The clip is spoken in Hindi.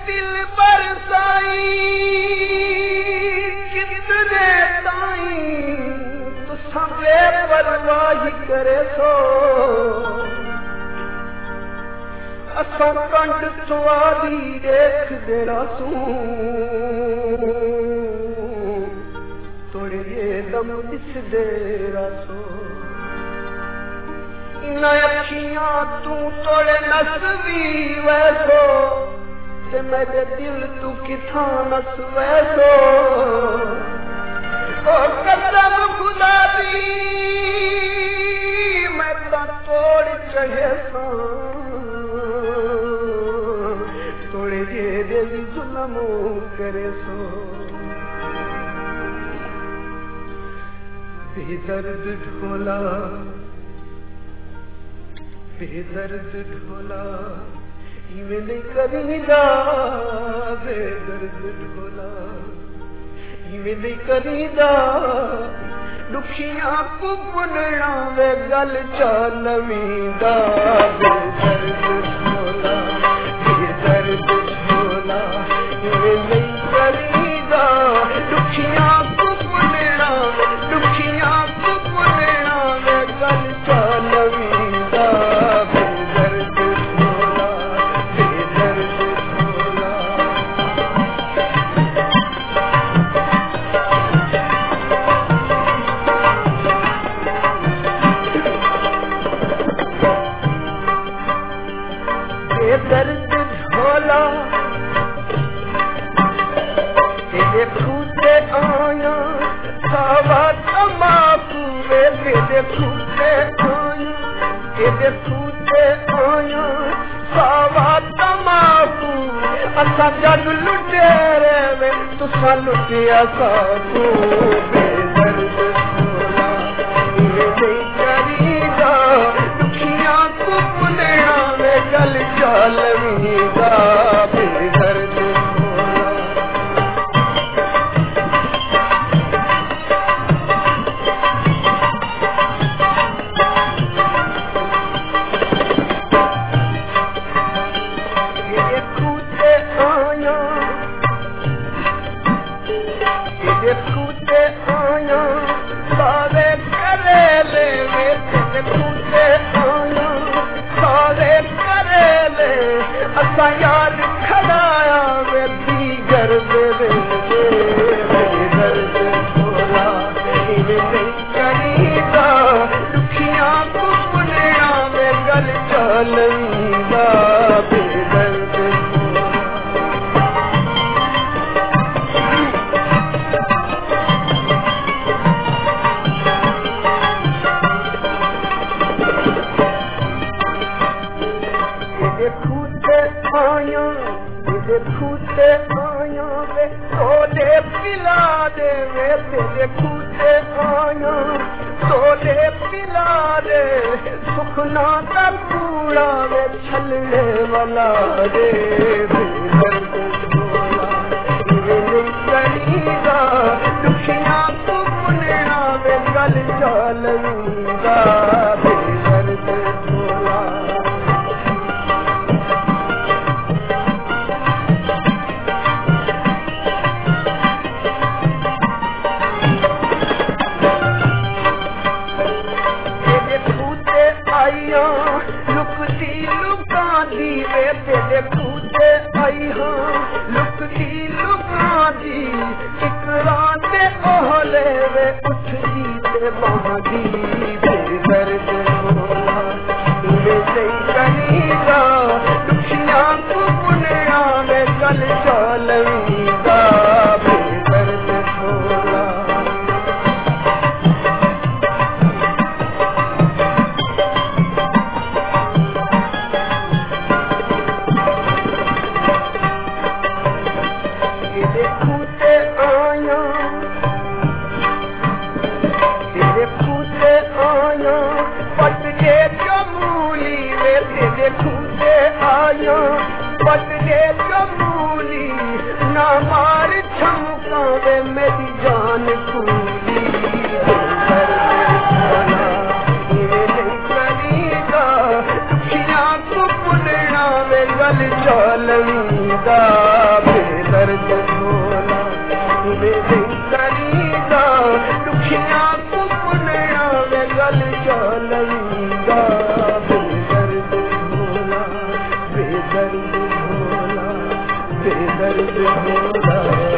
दिल बरसाई कितने ताई तो सबे परवाही करे सो असा कंड तुआरी देख देना सू थोड़े ये दम इस देरा सो न अखियां तू तोड़े नसवी वैसो ते मेरे दिल तू किथा नस वैसो ओ कसम खुदा दी मैं ता तोड़ चढ़े सा तोड़े जे दिल जुल्म करे सो बेदर्द ढोला बेदर्द ढोला इवें नहीं करीदा बेदर्द ढोला इवें नहीं करीदा दुखियां को पुनना वे गल चालवीदा बेदर्द ढोला इवें नहीं करीदा दुखियां को पुनना वे गल चालवीदा दर्द ढोला तेरे खूते आया सावा तमाकू वे तेरे खूते आया तेरे खूते आया सावा तमाकू असा जग लुटेरे वे तुसा लुटिया साकू बेदर्द ढोला इवें नहीं करीदा दुखियां को पुनना वे गल चालवीदा बेदर्द तेरे खूते आया सारे करेले वे तेरे खूते आया सारे करेले असा यार खड़ाया वे दीगर दे बेदर्द ढोला इवें नहीं करीदा दुखियां को पुनना वे गल चालवीदा बेदर्द खूते आया वे सोले पिला दे वे तेरे खूते आया सोले पिला दे सुखना का कूड़ा वे छलने वाला दे बेदर्द ढोला इवें नहीं करीदा दुखियां को पुनना वे गल चालवीदा बेदर्द ढोला लुकती लुकांदी वे तेरे खूते आई हाँ लुकती लुकांदी इकरां दे ओहले वे उठदी ते बांधी बेदर्द ढोला इवें नहीं करीदा दुखियां को पुनना वे गल चालवीदा बेदर्द ढोला पटने चमूली वे तेरे खूते आया पटने चमूली ना मार छमका वे मेरी जान कूली इवें नहीं करीदा दुखियां को पुनना वे गल चालवीदा दुखिया को पुनया वे गल चलवींदा बेदर्द भोला बेदर्द भोला बेदर्द भोला